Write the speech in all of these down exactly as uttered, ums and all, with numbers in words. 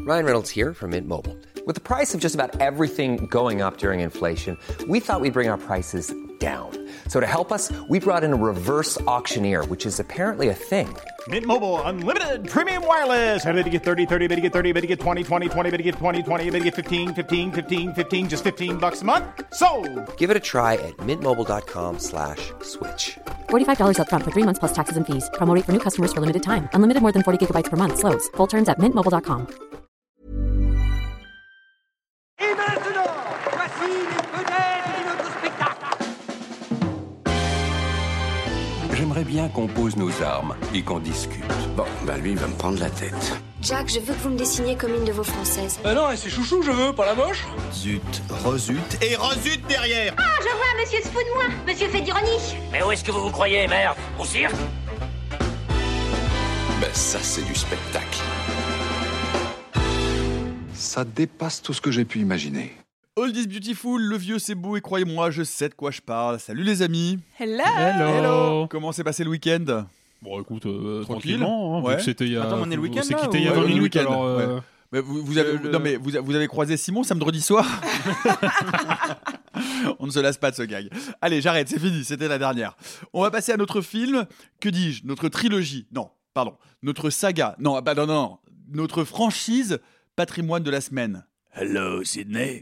Ryan Reynolds here from Mint Mobile. With the price of just about everything going up during inflation, we thought we'd bring our prices down. So to help us, we brought in a reverse auctioneer, which is apparently a thing. Mint Mobile Unlimited Premium Wireless. How to get thirty, thirty, how to get thirty, how to get twenty, twenty, twenty, how to get twenty, twenty, how to get fifteen, fifteen, fifteen, fifteen, just fifteen bucks a month? Sold! Give it a try at mintmobile.com slash switch. forty-five dollars up front for three months plus taxes and fees. Promo rate for new customers for limited time. Unlimited more than forty gigabytes per month. Slows full terms at mint mobile dot com. Et maintenant, voici les vedettes de notre spectacle. J'aimerais bien qu'on pose nos armes et qu'on discute. Bon, bah lui, il va me prendre la tête. Jack, je veux que vous me dessiniez comme une de vos françaises. Euh non, c'est chouchou, je veux, pas la moche. Zut, rezut et rezut derrière. Ah, je vois, monsieur se fout de moi. Monsieur fait d'ironie. Mais où est-ce que vous vous croyez, merde? Au cirque? Ben ça, c'est du spectacle. Ça dépasse tout ce que j'ai pu imaginer. Old is beautiful, le vieux c'est beau et croyez-moi, je sais de quoi je parle. Salut les amis. Hello. Hello. Hello. Comment s'est passé le week-end? Bon, écoute, euh, Tranquille. tranquillement, hein, Ouais. vu que c'était il y a... Attends, on est le week-end, c'est là, quitté ou- il y a Ouais, vingt le minutes, week-end, alors... euh, ouais. Mais vous, vous avez, le- non mais vous, vous avez croisé Simon samedi soir. On ne se lasse pas de ce gag. Allez, j'arrête, c'est fini, c'était la dernière. On va passer à notre film, que dis-je, notre trilogie. Non, pardon, notre saga. Non, bah non, non, notre franchise patrimoine de la semaine. Hello, Sydney.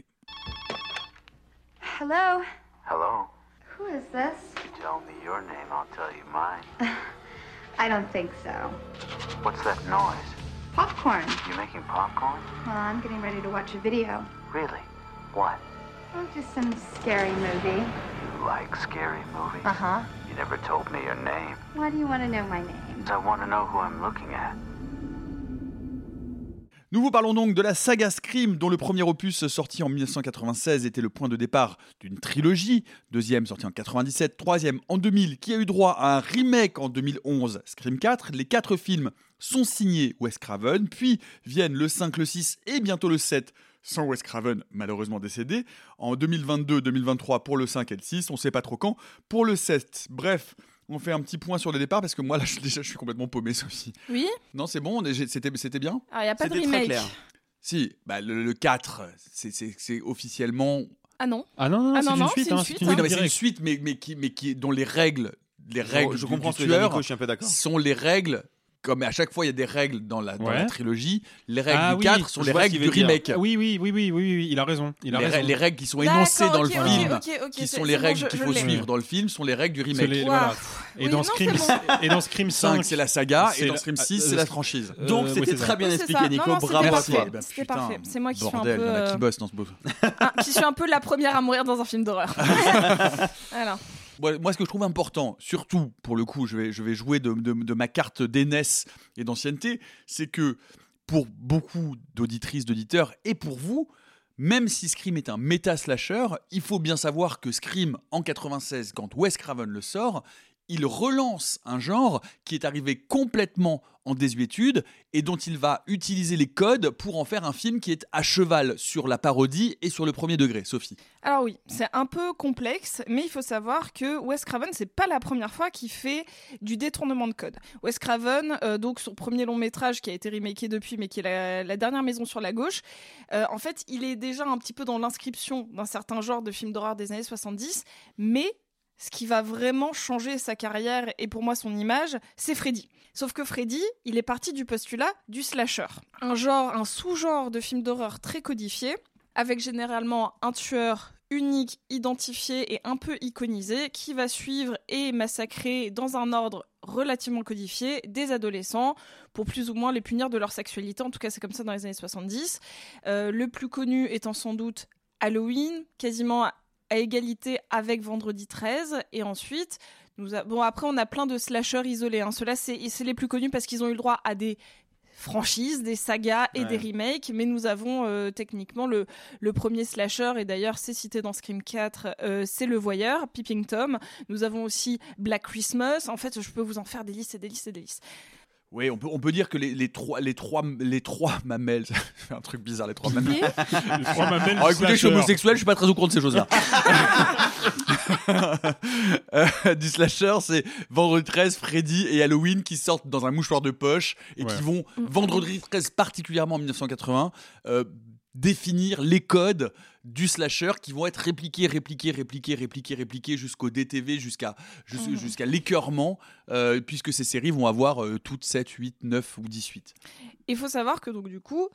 Hello. Hello. Who is this? You tell me your name, I'll tell you mine. I don't think so. What's that noise? Popcorn. You making popcorn? Well, I'm getting ready to watch a video. Really? What? Oh, just some scary movie. You like scary movies? Uh-huh. You never told me your name. Why do you want to know my name? I want to know who I'm looking at. Nous vous parlons donc de la saga Scream, dont le premier opus sorti en dix-neuf cent quatre-vingt-seize était le point de départ d'une trilogie, deuxième sorti en quatre-vingt-dix-sept, troisième en deux mille, qui a eu droit à un remake en deux mille onze, Scream quatre. Les quatre films sont signés Wes Craven, puis viennent le cinq, le six et bientôt le sept, sans Wes Craven, malheureusement décédé, en deux mille vingt-deux deux mille vingt-trois pour le cinq et le six, on sait pas trop quand, pour le sept. Bref, on fait un petit point sur le départ parce que moi, là, je- déjà, je suis complètement paumé, Sophie. Oui. Non, c'est bon, on est- j'ai- c'était, c'était bien. Alors, il n'y a pas de C'était très remake. clair. Si, bah, le, le quatre, c'est, c'est, c'est officiellement... Ah non. Ah non, non, Ah c'est non, une non, suite, c'est une hein, suite, c'est hein. Oui, non, mais c'est une direct. suite, mais, mais, qui, mais qui, dont les règles, les règles je du- comprends du ce que tu veux dire, tueur Nico, je suis un peu d'accord. sont les règles, comme à chaque fois il y a des règles dans la, dans Ouais. la trilogie, les règles Ah du oui, quatre sont je les vois ce règles qu'il du veut dire. remake. Ah oui, oui, oui, oui, oui, oui, il a raison. Il a les, raison. rè- les règles qui sont D'accord, énoncées dans le ok, ok, film, ok, ok, qui c'est- sont c'est les bon, règles je- qu'il je faut l'ai. suivre dans le film, sont les règles du C'est remake. les- Wow. voilà. Et Oui, dans non, Scream, c'est bon. et dans Scream cinq, cinq, c'est la saga, c'est et dans la- Scream ah, six, euh, c'est la c'est- franchise. Euh, Donc, oui, c'était c'est très ça. bien Oui, c'est expliqué, ça. Nico. Non, non, c'était Bravo à parfait. toi. Bah, C'était putain, parfait. C'est moi qui suis un bordel, peu, il y en a euh, qui bossent dans ce beau. Ah, qui suis un peu la première à mourir dans un film d'horreur. Voilà. Moi, moi, ce que je trouve important, surtout pour le coup, je vais, je vais jouer de, de- de ma carte d'aînesse et d'ancienneté, c'est que pour beaucoup d'auditrices, d'auditeurs, et pour vous, même si Scream est un méta-slasher, il faut bien savoir que Scream, en quatre-vingt-seize, quand Wes Craven le sort, il relance un genre qui est arrivé complètement en désuétude et dont il va utiliser les codes pour en faire un film qui est à cheval sur la parodie et sur le premier degré. Sophie. Alors oui, c'est un peu complexe, mais il faut savoir que Wes Craven, c'est pas la première fois qu'il fait du détournement de code. Wes Craven, euh, donc son premier long métrage qui a été remaké depuis, mais qui est la, la dernière maison sur la gauche, euh, en fait, il est déjà un petit peu dans l'inscription d'un certain genre de film d'horreur des années soixante-dix, mais ce qui va vraiment changer sa carrière et pour moi son image, c'est Freddy. Sauf que Freddy, il est parti du postulat du slasher. Un genre, un sous-genre de film d'horreur très codifié, avec généralement un tueur unique, identifié et un peu iconisé, qui va suivre et massacrer dans un ordre relativement codifié des adolescents pour plus ou moins les punir de leur sexualité. En tout cas, c'est comme ça dans les années soixante-dix. Euh, le plus connu étant sans doute Halloween, quasiment à égalité avec Vendredi treize, et ensuite, nous a... bon, après on a plein de slashers isolés, hein. Ceux-là c'est, c'est les plus connus parce qu'ils ont eu le droit à des franchises, des sagas et Ouais. des remakes, mais nous avons euh, techniquement le, le premier slasher, et d'ailleurs c'est cité dans Scream quatre, euh, c'est Le Voyeur, Peeping Tom. Nous avons aussi Black Christmas. En fait, je peux vous en faire des listes et des listes et des listes. Oui, on peut, on peut dire que les, les, trois, les, trois, les trois mamelles, c'est un truc bizarre, les trois mamelles. Les trois mamelles. Alors écoutez, je suis homosexuel, je suis pas très au courant de ces choses-là. euh, du slasher, c'est Vendredi treize, Freddy et Halloween qui sortent dans un mouchoir de poche et ouais. qui vont, Vendredi treize particulièrement en dix-neuf cent quatre-vingts, euh, définir les codes du slasher qui vont être répliqués, répliqués, répliqués, répliqués, répliqués jusqu'au D T V, jusqu'à, jusqu'à, mmh. jusqu'à l'écœurement, euh, puisque ces séries vont avoir euh, toutes sept, huit, neuf ou dix-huit. Il faut savoir que donc du coup,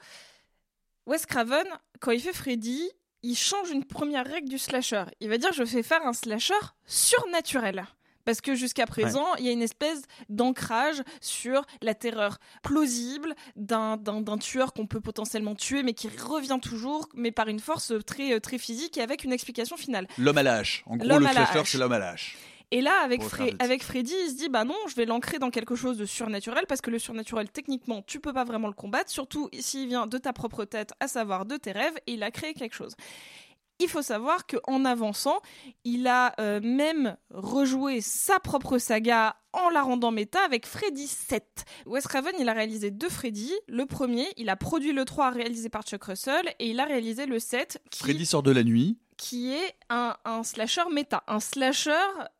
Wes Craven, quand il fait Freddy, il change une première règle du slasher. Il va dire, je vais faire un slasher surnaturel. Parce que jusqu'à présent, il ouais. y a une espèce d'ancrage sur la terreur plausible d'un, d'un, d'un tueur qu'on peut potentiellement tuer, mais qui revient toujours, mais par une force très, très physique et avec une explication finale. L'homme à la hache. En gros, l'homme le slasher, c'est l'homme à la hache. Et là, avec, Fre- avec Freddy, il se dit, bah non, je vais l'ancrer dans quelque chose de surnaturel, parce que le surnaturel, techniquement, tu peux pas vraiment le combattre, surtout s'il vient de ta propre tête, à savoir de tes rêves, et il a créé quelque chose. Il faut savoir qu'en avançant, il a euh, même rejoué sa propre saga en la rendant méta avec Freddy sept. Wes Craven, il a réalisé deux Freddy. Le premier, il a produit le trois réalisé par Chuck Russell et il a réalisé le sept. Qui... Freddy sort de la nuit. Qui est un, un slasher méta. Un slasher...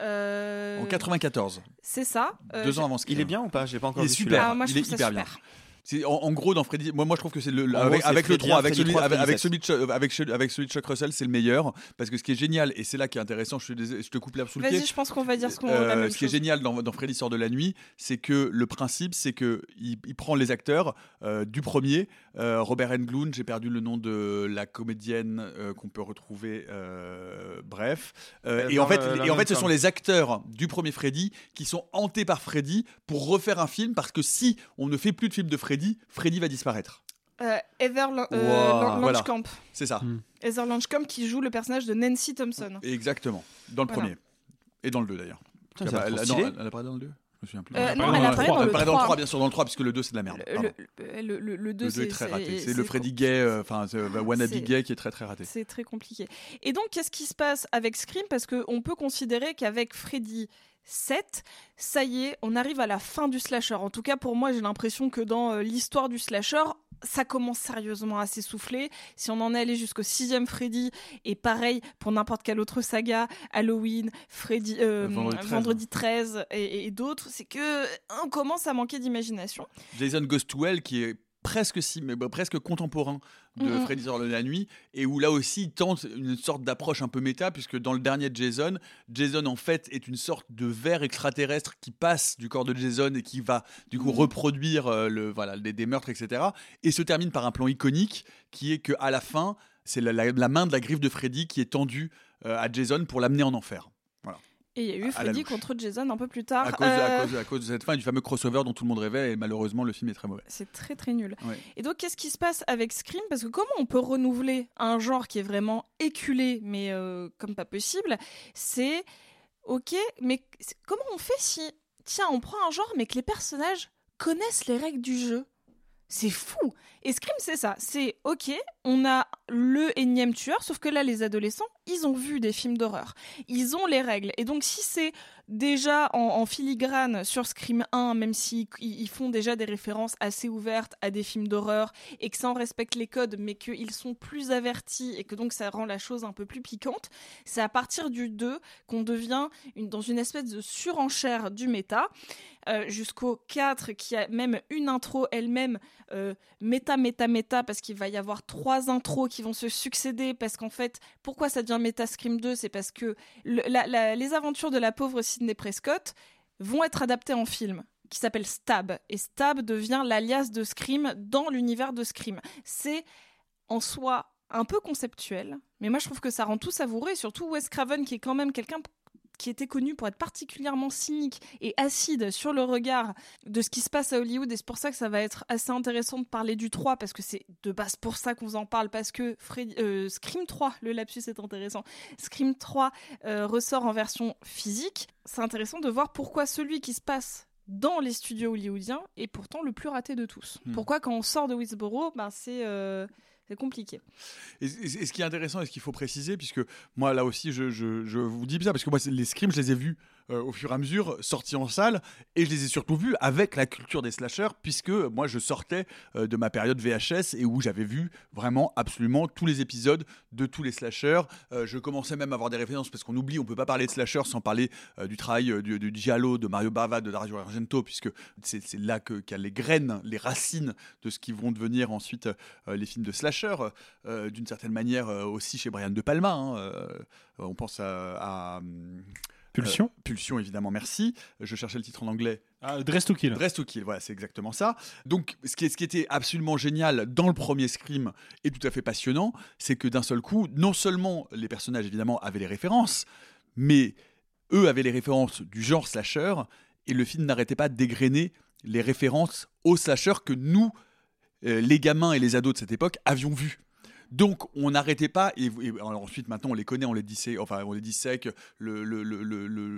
Euh... En quatre-vingt-quatorze. C'est ça. Euh, Deux ans avant Scream. Il est bien ou pas ? J'ai pas encore il vu est super. Ah, moi, je il est trouve hyper ça bien. super. C'est, en, en gros, dans Freddy, moi, moi je trouve que c'est le, en avec, gros, avec c'est le trois, avec Freddy celui, trois, avec, avec, Freddy celui de, avec, avec celui de Chuck Russell, c'est le meilleur. Parce que ce qui est génial, et c'est là qui est intéressant, je, je te coupe l'herbe sous le pied. Vas-y, je pense qu'on va dire ce qu'on euh, la même Ce qui chose. est génial dans, dans Freddy sort de la nuit, c'est que le principe, c'est qu'il il prend les acteurs euh, du premier, euh, Robert Englund, j'ai perdu le nom de la comédienne euh, qu'on peut retrouver, euh, bref. Euh, et en fait, le, et en fait ce sont les acteurs du premier Freddy qui sont hantés par Freddy pour refaire un film, parce que si on ne fait plus de film de Freddy, Freddy va disparaître. Euh, Heather L- euh, wow. Lanchkamp. Voilà. C'est ça. Mm. Heather Lanchkamp qui joue le personnage de Nancy Thompson. Exactement. Dans le voilà. premier. Et dans le deux d'ailleurs. Putain, elle, elle, non, elle, elle apparaît dans le deux ? Je me souviens plus. Euh, non, elle apparaît dans, dans, elle le dans le trois, bien sûr, dans le trois, puisque le deux, c'est de la merde. Le, le, le, le deux, le deux c'est, est très c'est, raté. C'est, c'est le Freddy gay, enfin, euh, wannabe c'est, gay qui est très très raté. C'est très compliqué. Et donc, qu'est-ce qui se passe avec Scream ? Parce qu'on peut considérer qu'avec Freddy sept, ça y est, on arrive à la fin du slasher. En tout cas, pour moi, j'ai l'impression que dans euh, l'histoire du slasher, ça commence sérieusement à s'essouffler. Si on en est allé jusqu'au sixième Freddy, et pareil pour n'importe quelle autre saga, Halloween, Freddy, euh, Vendredi treize, Vendredi treize et, et d'autres, c'est que on commence à manquer d'imagination. Jason Goes to Hell, qui est presque si, mais presque contemporain de mm-hmm. Freddy sort de la nuit, et où là aussi il tente une sorte d'approche un peu méta, puisque dans le dernier Jason, Jason en fait est une sorte de ver extraterrestre qui passe du corps de Jason et qui va du coup mm-hmm. reproduire euh, le, voilà, des, des meurtres, et cetera. Et se termine par un plan iconique qui est qu'à la fin, c'est la, la, la main de la griffe de Freddy qui est tendue euh, à Jason pour l'amener en enfer. Voilà. Et il y a eu Freddy contre Jason un peu plus tard. À cause, euh... à, cause, à cause de cette fin et du fameux crossover dont tout le monde rêvait, et malheureusement le film est très mauvais. C'est très très nul. Ouais. Et donc qu'est-ce qui se passe avec Scream ? Parce que comment on peut renouveler un genre qui est vraiment éculé, mais euh, comme pas possible ? C'est ok, mais comment on fait si, tiens, on prend un genre mais que les personnages connaissent les règles du jeu ? C'est fou. Et Scream, c'est ça. C'est ok, on a le énième tueur, sauf que là, les adolescents, ils ont vu des films d'horreur. Ils ont les règles. Et donc, si c'est déjà en, en filigrane sur Scream un, même s'ils ils font déjà des références assez ouvertes à des films d'horreur et que ça en respecte les codes, mais qu'ils sont plus avertis et que donc ça rend la chose un peu plus piquante, c'est à partir du deux qu'on devient une, dans une espèce de surenchère du méta. Euh, jusqu'au quatre qui a même une intro elle-même euh, méta, méta, méta, parce qu'il va y avoir trois intros qui vont se succéder, parce qu'en fait, pourquoi ça devient méta Scream deux ? C'est parce que le, la, la, les aventures de la pauvre Sidney Prescott vont être adaptées en film, qui s'appelle Stab, et Stab devient l'alias de Scream dans l'univers de Scream. C'est en soi un peu conceptuel, mais moi je trouve que ça rend tout savoureux, et surtout Wes Craven qui est quand même quelqu'un qui était connu pour être particulièrement cynique et acide sur le regard de ce qui se passe à Hollywood, et c'est pour ça que ça va être assez intéressant de parler du trois, parce que c'est de base pour ça qu'on en parle, parce que Freddy, euh, Scream trois, le lapsus est intéressant, Scream trois euh, ressort en version physique. C'est intéressant de voir pourquoi celui qui se passe dans les studios hollywoodiens est pourtant le plus raté de tous. Mmh. Pourquoi quand on sort de Woodsboro, ben c'est... Euh C'est compliqué. Et, et, et ce qui est intéressant et ce qu'il faut préciser, puisque moi là aussi je, je, je vous dis ça, parce que moi les Scream je les ai vus euh, au fur et à mesure sortis en salle, et je les ai surtout vus avec la culture des slashers, puisque moi je sortais euh, de ma période V H S et où j'avais vu vraiment absolument tous les épisodes de tous les slashers. Euh, je commençais même à avoir des références, parce qu'on oublie, on peut pas parler de slashers sans parler euh, du travail euh, du, du Giallo, de Mario Bava, de Dario Argento, puisque c'est, c'est là que, qu'il y a les graines, les racines de ce qui vont devenir ensuite euh, les films de slasher, euh, d'une certaine manière euh, aussi chez Brian De Palma. Hein, euh, on pense à... à Pulsion euh, Pulsion, évidemment, merci. Je cherchais le titre en anglais. Ah, Dress to Kill. Dress to Kill, voilà, c'est exactement ça. Donc, ce qui, est, ce qui était absolument génial dans le premier Scream et tout à fait passionnant, c'est que d'un seul coup, non seulement les personnages, évidemment, avaient les références, mais eux avaient les références du genre slasher, et le film n'arrêtait pas dégrainer les références aux slashers que nous, euh, les gamins et les ados de cette époque, avions vus. Donc on n'arrêtait pas, et, et alors ensuite maintenant on les connaît, on les dissèque, enfin on les dissèque, le, le, le, le, le,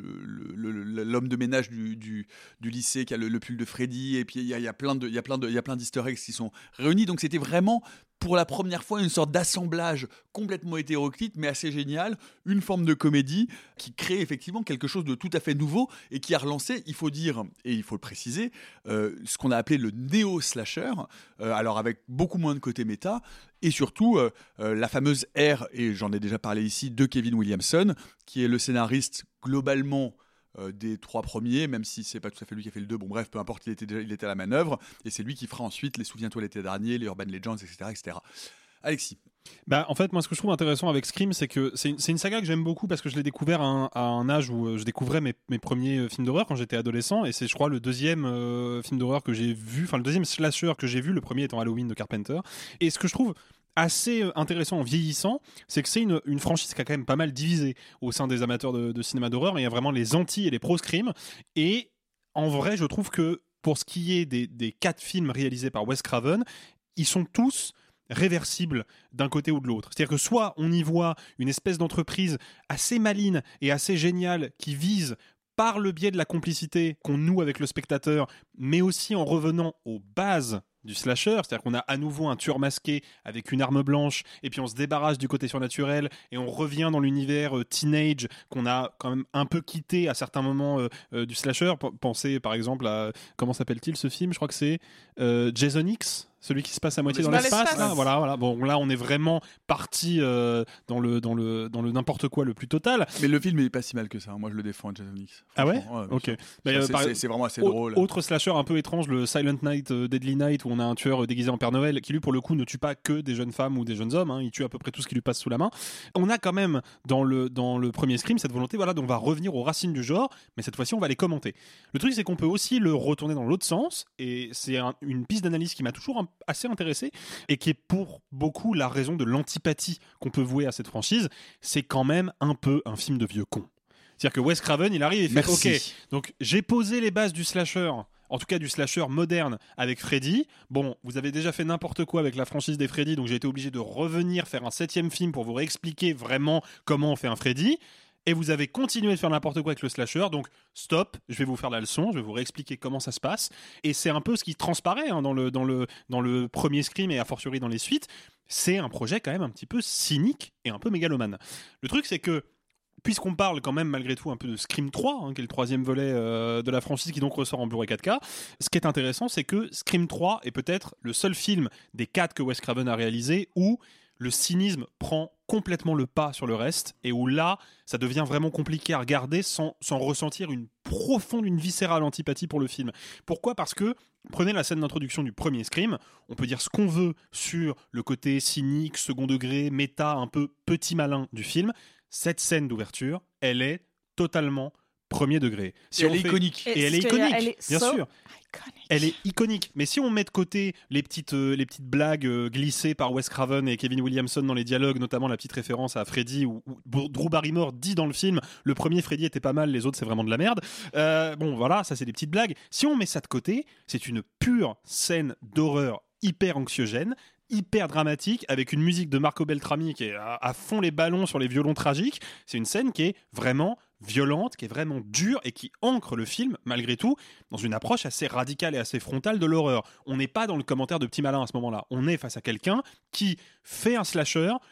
le, l'homme de ménage du, du, du lycée qui a le, le pull de Freddy, et puis il y a, y a plein de, il y a plein de, il y a plein d'easter eggs qui sont réunis, donc c'était vraiment pour la première fois une sorte d'assemblage complètement hétéroclite mais assez génial, une forme de comédie qui crée effectivement quelque chose de tout à fait nouveau et qui a relancé, il faut dire, et il faut le préciser, euh, ce qu'on a appelé le néo-slasher, euh, alors avec beaucoup moins de côté méta, et surtout euh, euh, la fameuse ère, et j'en ai déjà parlé ici, de Kevin Williamson, qui est le scénariste globalement euh, des trois premiers, même si c'est pas tout à fait lui qui a fait le deux, bon bref, peu importe, il était, déjà, il était à la manœuvre, et c'est lui qui fera ensuite les Souviens-toi l'été dernier, les Urban Legends, et cetera, et cetera. Alexis. Bah, en fait, moi, ce que je trouve intéressant avec Scream, c'est que c'est une, c'est une saga que j'aime beaucoup parce que je l'ai découvert à un, à un âge où je découvrais mes, mes premiers euh, films d'horreur quand j'étais adolescent, et c'est, je crois, le deuxième euh, film d'horreur que j'ai vu, enfin le deuxième slasher que j'ai vu, le premier étant Halloween de Carpenter. Et ce que je trouve assez intéressant en vieillissant, c'est que c'est une, une franchise qui a quand même pas mal divisé au sein des amateurs de, de cinéma d'horreur. Il y a vraiment les anti et les pro Scream, et en vrai, je trouve que pour ce qui est des, des quatre films réalisés par Wes Craven, ils sont tous réversible d'un côté ou de l'autre. C'est-à-dire que soit on y voit une espèce d'entreprise assez maligne et assez géniale qui vise par le biais de la complicité qu'on noue avec le spectateur, mais aussi en revenant aux bases du slasher, c'est-à-dire qu'on a à nouveau un tueur masqué avec une arme blanche, et puis on se débarrasse du côté surnaturel, et on revient dans l'univers euh, teenage qu'on a quand même un peu quitté à certains moments euh, euh, du slasher. P- pensez par exemple à, comment s'appelle-t-il ce film ? Je crois que c'est euh, Jason X, celui qui se passe à moitié dans, dans l'espace. l'espace. Là, voilà, voilà. Bon, là, on est vraiment parti euh, dans le dans le dans le n'importe quoi le plus total. Mais le film n'est pas si mal que ça. Moi, je le défends, Jason X. Ah ouais, ouais ok. Mais, euh, c'est, par... c'est, c'est vraiment assez au, drôle. Autre slasher un peu étrange, le Silent Night, euh, Deadly Night, où on a un tueur déguisé en Père Noël qui lui, pour le coup, ne tue pas que des jeunes femmes ou des jeunes hommes. Hein, il tue à peu près tout ce qui lui passe sous la main. On a quand même dans le dans le premier Scream cette volonté, voilà, donc on va revenir aux racines du genre, mais cette fois-ci, on va les commenter. Le truc, c'est qu'on peut aussi le retourner dans l'autre sens, et c'est un, une piste d'analyse qui m'a toujours un, assez intéressé, et qui est pour beaucoup la raison de l'antipathie qu'on peut vouer à cette franchise. C'est quand même un peu un film de vieux con. C'est-à-dire que Wes Craven, il arrive et fait Merci. Ok, donc j'ai posé les bases du slasher, en tout cas du slasher moderne avec Freddy. Bon, vous avez déjà fait n'importe quoi avec la franchise des Freddy, donc j'ai été obligé de revenir faire un septième film pour vous réexpliquer vraiment comment on fait un Freddy. Et vous avez continué de faire n'importe quoi avec le slasher, donc stop, je vais vous faire la leçon, je vais vous réexpliquer comment ça se passe. Et c'est un peu ce qui transparaît hein, dans, le, dans, le, dans le premier Scream et a fortiori dans les suites. C'est un projet quand même un petit peu cynique et un peu mégalomane. Le truc, c'est que puisqu'on parle quand même malgré tout un peu de Scream trois, hein, qui est le troisième volet euh, de la franchise, qui donc ressort en Blu-ray quatre K, ce qui est intéressant, c'est que Scream trois est peut-être le seul film des quatre que Wes Craven a réalisé où le cynisme prend complètement le pas sur le reste, et où là, ça devient vraiment compliqué à regarder sans, sans ressentir une profonde, une viscérale antipathie pour le film. Pourquoi ? Parce que, prenez la scène d'introduction du premier Scream, on peut dire ce qu'on veut sur le côté cynique, second degré, méta, un peu petit malin du film. Cette scène d'ouverture, elle est totalement premier degré. Si et elle on est fait... iconique. Et, et elle est iconique, elle est bien so sûr. Iconic. Elle est iconique. Mais si on met de côté les petites, euh, les petites blagues euh, glissées par Wes Craven et Kevin Williamson dans les dialogues, notamment la petite référence à Freddy, où, où Drew Barrymore dit dans le film « Le premier Freddy était pas mal, les autres c'est vraiment de la merde euh, ». Bon voilà, ça c'est des petites blagues. Si on met ça de côté, c'est une pure scène d'horreur hyper anxiogène, hyper dramatique, avec une musique de Marco Beltrami qui est à, à fond les ballons sur les violons tragiques. C'est une scène qui est vraiment violente, qui est vraiment dure et qui ancre le film, malgré tout, dans une approche assez radicale et assez frontale de l'horreur. On n'est pas dans le commentaire de petit malin à ce moment-là. On est face à quelqu'un qui fait un slasher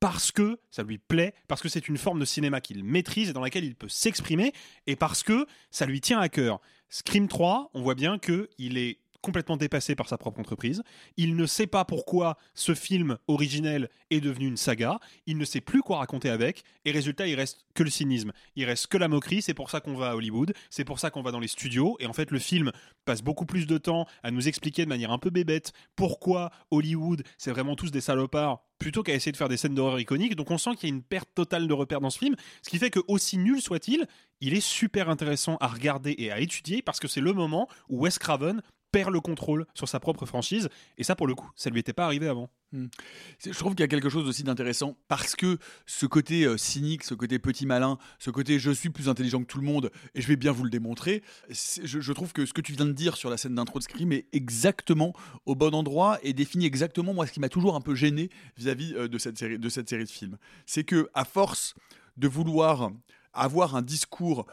parce que ça lui plaît, parce que c'est une forme de cinéma qu'il maîtrise et dans laquelle il peut s'exprimer, et parce que ça lui tient à cœur. Scream trois, on voit bien qu'il est complètement dépassé par sa propre entreprise. Il ne sait pas pourquoi ce film originel est devenu une saga. Il ne sait plus quoi raconter avec. Et résultat, il reste que le cynisme. Il reste que la moquerie. C'est pour ça qu'on va à Hollywood. C'est pour ça qu'on va dans les studios. Et en fait, le film passe beaucoup plus de temps à nous expliquer de manière un peu bébête pourquoi Hollywood, c'est vraiment tous des salopards, plutôt qu'à essayer de faire des scènes d'horreur iconiques. Donc on sent qu'il y a une perte totale de repères dans ce film. Ce qui fait que, aussi nul soit-il, il est super intéressant à regarder et à étudier parce que c'est le moment où Wes Craven perd le contrôle sur sa propre franchise, et ça pour le coup ça lui était pas arrivé avant. Mmh. Je trouve qu'il y a quelque chose aussi d'intéressant parce que ce côté euh, cynique, ce côté petit malin, ce côté je suis plus intelligent que tout le monde et je vais bien vous le démontrer, je, je trouve que ce que tu viens de dire sur la scène d'intro de Scream est exactement au bon endroit et définit exactement moi ce qui m'a toujours un peu gêné vis-à-vis euh, de cette série de cette série de films. C'est que à force de vouloir avoir un discours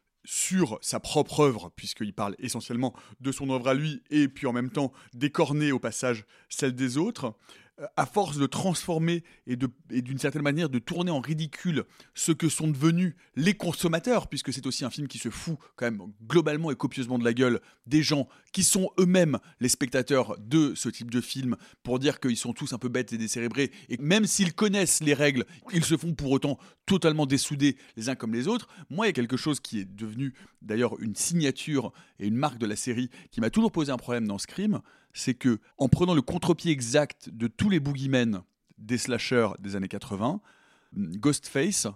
sur sa propre œuvre, puisqu'il parle essentiellement de son œuvre à lui, et puis en même temps d'écorner au passage celle des autres, à force de transformer et, de, et d'une certaine manière de tourner en ridicule ce que sont devenus les consommateurs, puisque c'est aussi un film qui se fout quand même globalement et copieusement de la gueule des gens qui sont eux-mêmes les spectateurs de ce type de film, pour dire qu'ils sont tous un peu bêtes et décérébrés, et même s'ils connaissent les règles, ils se font pour autant totalement dessoudés les uns comme les autres. Moi, il y a quelque chose qui est devenu d'ailleurs une signature et une marque de la série qui m'a toujours posé un problème dans Scream, c'est que en prenant le contre-pied exact de tous les boogeymen des slashers des années quatre-vingts, Ghostface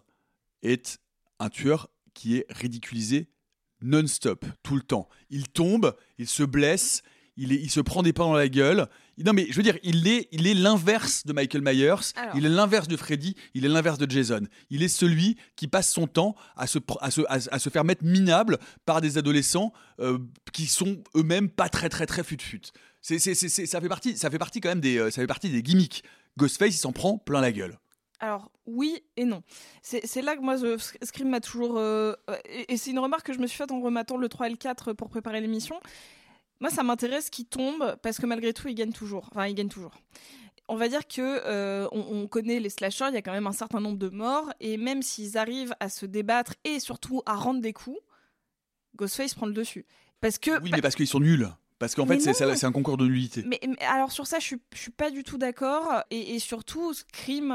est un tueur qui est ridiculisé non-stop, tout le temps. Il tombe, il se blesse, il, est, il se prend des pains dans la gueule. Non mais je veux dire, il est, il est l'inverse de Michael Myers, alors. Il est l'inverse de Freddy, il est l'inverse de Jason. Il est celui qui passe son temps à se, à se, à, à se faire mettre minable par des adolescents euh, qui sont eux-mêmes pas très très très fut-fut. C'est, c'est, c'est, c'est, ça, fait partie, ça fait partie quand même des, euh, ça fait partie des gimmicks. Ghostface, il s'en prend plein la gueule. Alors, oui et non. C'est, c'est là que moi, je, Scream m'a toujours... Euh, et, et c'est une remarque que je me suis faite en rematant le trois et le quatre pour préparer l'émission. Moi, ça m'intéresse qu'il tombe parce que malgré tout, il gagne toujours. Enfin, il gagne toujours. On va dire que euh, on, on connaît les slashers, il y a quand même un certain nombre de morts. Et même s'ils arrivent à se débattre et surtout à rendre des coups, Ghostface prend le dessus. Parce que, oui, mais parce qu'ils sont nuls. Parce qu'en fait, c'est, c'est un concours de nullité. Mais, mais alors sur ça, je suis, je suis pas du tout d'accord. Et, et surtout, Scream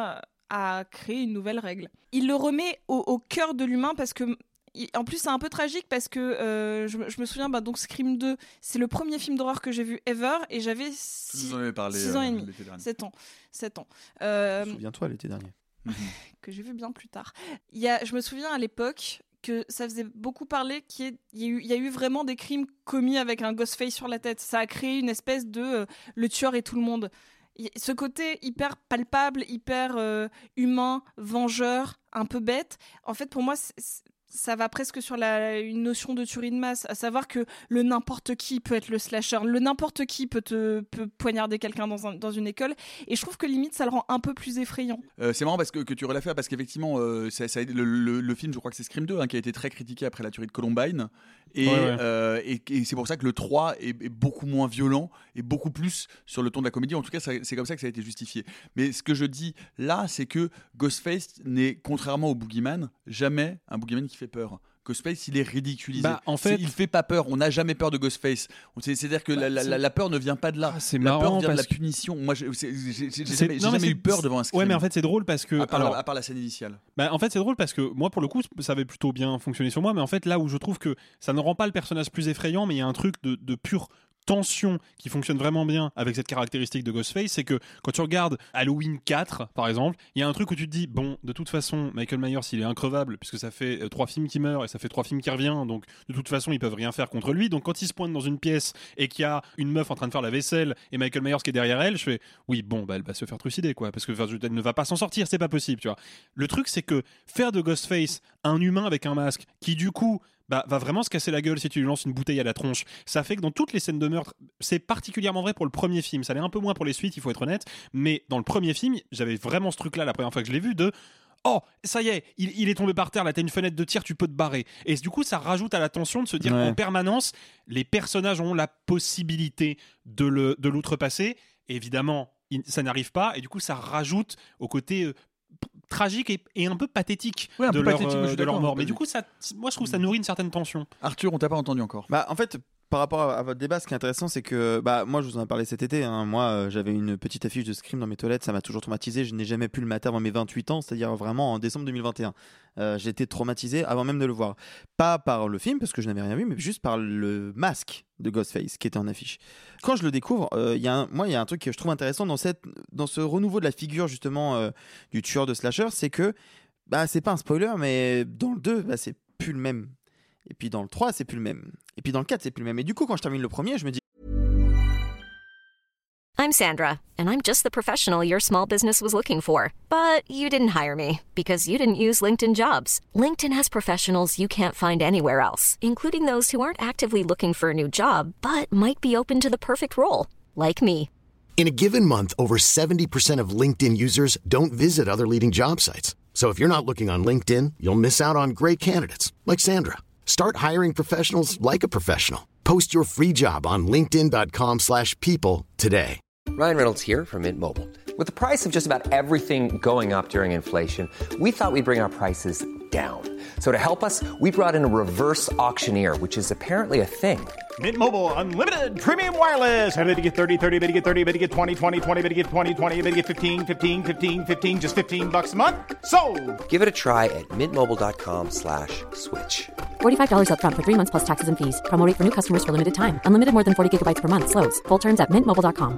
a créé une nouvelle règle. Il le remet au, au cœur de l'humain parce que, en plus, c'est un peu tragique parce que euh, je, je me souviens, bah, donc Scream deux, c'est le premier film d'horreur que j'ai vu ever et j'avais six ans et demi, sept ans. sept ans. Euh, Souviens-toi l'été dernier. Que j'ai vu bien plus tard. Il y a, je me souviens à l'époque que ça faisait beaucoup parler qu'il y, ait, il y, a eu, il y a eu vraiment des crimes commis avec un Ghostface sur la tête. Ça a créé une espèce de euh, le tueur et tout le monde. Ce côté hyper palpable, hyper euh, humain, vengeur, un peu bête. En fait, pour moi, c'est, c'est, ça va presque sur la, une notion de tuerie de masse, à savoir que le n'importe qui peut être le slasher, le n'importe qui peut, te, peut poignarder quelqu'un dans, un, dans une école, et je trouve que limite ça le rend un peu plus effrayant. Euh, c'est marrant parce que, que tu relèves, parce qu'effectivement euh, ça, ça, le, le, le film, je crois que c'est Scream deux, hein, qui a été très critiqué après la tuerie de Columbine, et, ouais, ouais. Euh, et, et c'est pour ça que le trois est, est beaucoup moins violent et beaucoup plus sur le ton de la comédie. En tout cas, ça, c'est comme ça que ça a été justifié. Mais ce que je dis là, c'est que Ghostface n'est, contrairement au Boogeyman, jamais un Boogeyman qui fait peur. Ghostface, il est ridiculisé. Bah, en fait, il fait pas peur. On n'a jamais peur de Ghostface. C'est-à-dire que bah, la, la, la peur ne vient pas de là. Ah, c'est la marrant peur vient de la que... punition. Moi, j'ai, j'ai, j'ai, j'ai c'est... jamais, j'ai non, jamais eu peur devant un Scream. Ouais, mais en fait, c'est drôle parce que à part, alors, la, à part la scène initiale. Bah, en fait, c'est drôle parce que moi, pour le coup, ça avait plutôt bien fonctionné sur moi. Mais en fait, là où je trouve que ça ne rend pas le personnage plus effrayant, mais il y a un truc de, de pure tension qui fonctionne vraiment bien avec cette caractéristique de Ghostface, c'est que quand tu regardes Halloween quatre par exemple, il y a un truc où tu te dis bon, de toute façon Michael Myers il est increvable puisque ça fait euh, trois films qui meurent et ça fait trois films qui revient, donc de toute façon ils peuvent rien faire contre lui, donc quand il se pointe dans une pièce et qu'il y a une meuf en train de faire la vaisselle et Michael Myers qui est derrière elle, je fais oui bon bah elle va se faire trucider quoi, parce que enfin, elle ne va pas s'en sortir, c'est pas possible, tu vois. Le truc c'est que faire de Ghostface un humain avec un masque qui du coup bah, va vraiment se casser la gueule si tu lui lances une bouteille à la tronche. Ça fait que dans toutes les scènes de meurtre, c'est particulièrement vrai pour le premier film, ça l'est un peu moins pour les suites, il faut être honnête, mais dans le premier film, j'avais vraiment ce truc-là la première fois que je l'ai vu de oh, ça y est, il, il est tombé par terre, là t'as une fenêtre de tir, tu peux te barrer. Et du coup, ça rajoute à la tension de se dire ouais. En permanence, les personnages ont la possibilité de, le, de l'outrepasser. Évidemment, il, ça n'arrive pas, et du coup, ça rajoute au côté... Euh, tragique et, et un peu pathétique Ouais, un de, peu leur, pathétique, euh, je suis de leur d'accord, mort. un Mais peu. du coup, ça, moi, je trouve que ça nourrit une certaine tension. Arthur, on t'a pas entendu encore. Bah, en fait, par rapport à, à votre débat, ce qui est intéressant, c'est que bah, moi, je vous en ai parlé cet été. Hein. Moi, euh, j'avais une petite affiche de Scream dans mes toilettes. Ça m'a toujours traumatisé. Je n'ai jamais pu le mater avant mes vingt-huit ans, c'est-à-dire vraiment en décembre deux mille vingt et un. Euh, j'ai été traumatisé avant même de le voir. Pas par le film, parce que je n'avais rien vu, mais juste par le masque de Ghostface qui était en affiche. Quand je le découvre, euh, y a un, moi, il y a un truc que je trouve intéressant dans, cette, dans ce renouveau de la figure justement euh, du tueur de slasher, c'est que bah, c'est pas un spoiler, mais dans le deux, bah, c'est plus le même. Et puis dans le trois, c'est plus le même. Et puis dans le quatre, c'est plus le même. Et du coup, quand je termine le premier, je me dis... I'm Sandra, and I'm just the professional your small business was looking for. But you didn't hire me, because you didn't use LinkedIn Jobs. LinkedIn has professionals you can't find anywhere else, including those who aren't actively looking for a new job, but might be open to the perfect role, like me. In a given month, over seventy percent of LinkedIn users don't visit other leading job sites. So if you're not looking on LinkedIn, you'll miss out on great candidates, like Sandra. Start hiring professionals like a professional. Post your free job on linkedin.com slash people today. Ryan Reynolds here from Mint Mobile. With the price of just about everything going up during inflation, we thought we'd bring our prices down. So to help us, we brought in a reverse auctioneer, which is apparently a thing. Mint Mobile Unlimited Premium Wireless. Ready to get thirty, thirty, ready to get thirty, ready to get twenty, twenty, twenty, ready to get twenty, twenty, ready to get fifteen, fifteen, fifteen, fifteen, just fifteen bucks a month? Sold! Give it a try at mintmobile.com slash switch. forty-five dollars up front for three months plus taxes and fees. Promo rate for new customers for limited time. Unlimited more than forty gigabytes per month. Slows full terms at mint mobile dot com.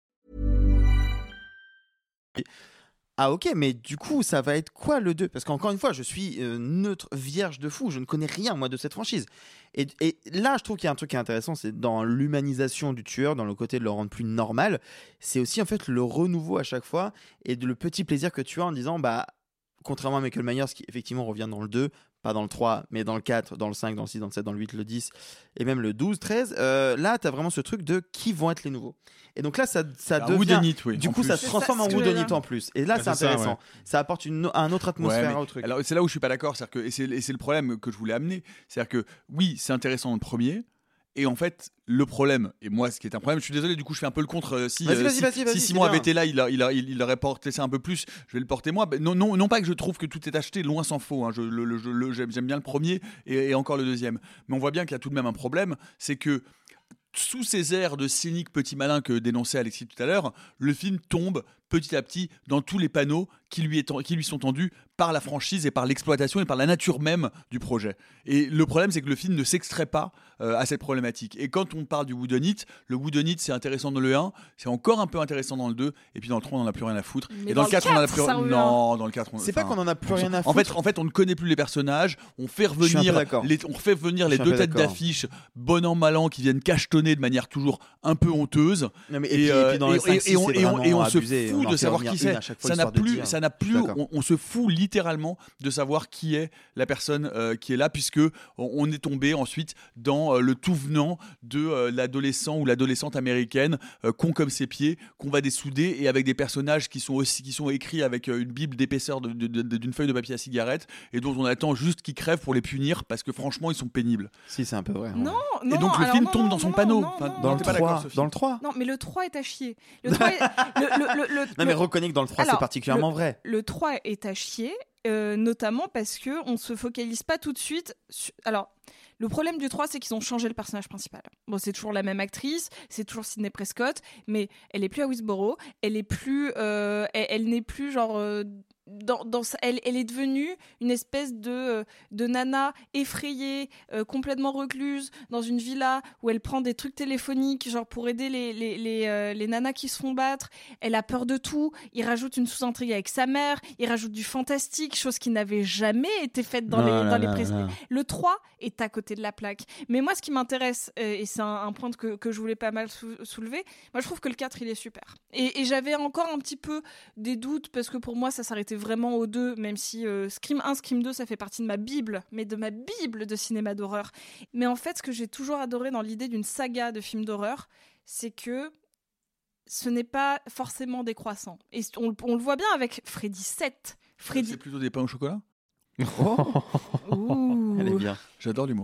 Ah ok, mais du coup, ça va être quoi le deux? Parce qu'encore une fois, je suis euh, neutre, vierge de fou. Je ne connais rien, moi, de cette franchise. Et, et là, je trouve qu'il y a un truc qui est intéressant, c'est dans l'humanisation du tueur, dans le côté de le rendre plus normal. C'est aussi, en fait, le renouveau à chaque fois et de, le petit plaisir que tu as en disant, bah, contrairement à Michael Myers, qui effectivement revient dans le deux, pas dans le trois, mais dans le quatre, dans le cinq, dans le six, dans le sept, dans le huit, le dix, et même le douze, treize, euh, là, tu as vraiment ce truc de qui vont être les nouveaux. Et donc là, ça, ça devient... Whodunit, oui. Du en coup, plus. ça se transforme en Whodunit en plus. Et là, Ah, c'est c'est ça, intéressant. ouais. Ça apporte une, un autre atmosphère Ouais, mais au truc. alors, c'est là où je suis pas d'accord, c'est-à-dire que, et, c'est, et c'est le problème que je voulais amener. C'est-à-dire que, oui, c'est intéressant dans le premier, et en fait, le problème, et moi, ce qui est un problème, je suis désolé, du coup, je fais un peu le contre. euh, Si, Vas-y, euh, vas-y, si, vas-y, vas-y, si c'est Simon bien. avait été là, il, a, il, a, il, il aurait porté ça un peu plus, je vais le porter moi. Ben, non, non, non pas que je trouve que tout est acheté, loin s'en faut. Hein. Je, le, le, je, le, j'aime, j'aime bien le premier et, et encore le deuxième. Mais on voit bien qu'il y a tout de même un problème, c'est que sous ces airs de cynique petit malin que dénonçait Alexis tout à l'heure, le film tombe petit à petit dans tous les panneaux qui lui, est, qui lui sont tendus par la franchise et par l'exploitation et par la nature même du projet. Et le problème, c'est que le film ne s'extrait pas euh, à cette problématique. Et quand on parle du Whodunit, le Whodunit, c'est intéressant dans le un, c'est encore un peu intéressant dans le deux, et puis dans le trois, on n'en a plus rien à foutre. Mais et dans, dans le quatre, le on en a quatre, plus ça rien. revient. Non, dans le quatre, on... C'est pas enfin, qu'on en a plus on rien s'en- à En fait, foutre. en fait, on ne connaît plus les personnages, on fait Je suis un peu revenir d'accord. les, on fait venir Je les suis un deux peu têtes d'accord. d'affiche, bon an, mal an, qui viennent cachetonner de manière toujours un peu honteuse. Non, mais et puis- et puis dans et, le cinq, et- six, et on, c'est et on- et on vraiment se abusé. On fout en de fait savoir revenir qui une c'est. à chaque fois, Ça n'a histoire de plus, dire. ça n'a Je suis plus. d'accord. On, on se fout littéralement de savoir qui est la personne euh, qui est là, puisque on, on est tombé ensuite dans euh, le tout venant de euh, l'adolescent ou l'adolescente américaine, euh, con comme ses pieds, qu'on va dessouder et avec des personnages qui sont aussi qui sont écrits avec euh, une bible d'épaisseur de- de- de- d'une feuille de papier à cigarette et dont on attend juste qu'ils crèvent pour les punir parce que franchement ils sont pénibles. Si, c'est un peu vrai. Non, Et non, donc le alors film non, tombe non, dans son non, panneau. non, Enfin, non, Dans non, le t'es pas d'accord, trois, Sophie dans le trois. Non, mais le trois est à chier. Le trois est... le, le- le- le- Non, mais le- reconnais que dans le trois, c'est Alors, particulièrement le- vrai. Le trois est à chier, euh, notamment parce que on se focalise pas tout de suite sur... Alors, le problème du trois, c'est qu'ils ont changé le personnage principal. Bon, c'est toujours la même actrice, c'est toujours Sidney Prescott, mais elle est plus à Westboro, elle est plus... euh, elle, elle n'est plus genre... euh, dans, dans sa- elle, elle est devenue une espèce de, euh, de nana effrayée, euh, complètement recluse, dans une villa où elle prend des trucs téléphoniques, genre pour aider les, les, les, euh, les nanas qui se font battre. Elle a peur de tout. Il rajoute une sous-intrigue avec sa mère. Il rajoute du fantastique, chose qui n'avait jamais été faite dans Oh les, là dans les là précédents. là. Le trois est à côté de la plaque. Mais moi, ce qui m'intéresse, euh, et c'est un, un point que, que je voulais pas mal sou- soulever, moi je trouve que le quatre, il est super. Et, et j'avais encore un petit peu des doutes, parce que pour moi, ça s'arrêtait vraiment au deux, même si euh, Scream un, Scream deux, ça fait partie de ma bible, mais de ma bible de cinéma d'horreur. Mais en fait, ce que j'ai toujours adoré dans l'idée d'une saga de films d'horreur, c'est que ce n'est pas forcément décroissant. Et on, on le voit bien avec Freddy sept. Freddy... C'est plutôt des pains au chocolat. Elle est bien. J'adore l'humour.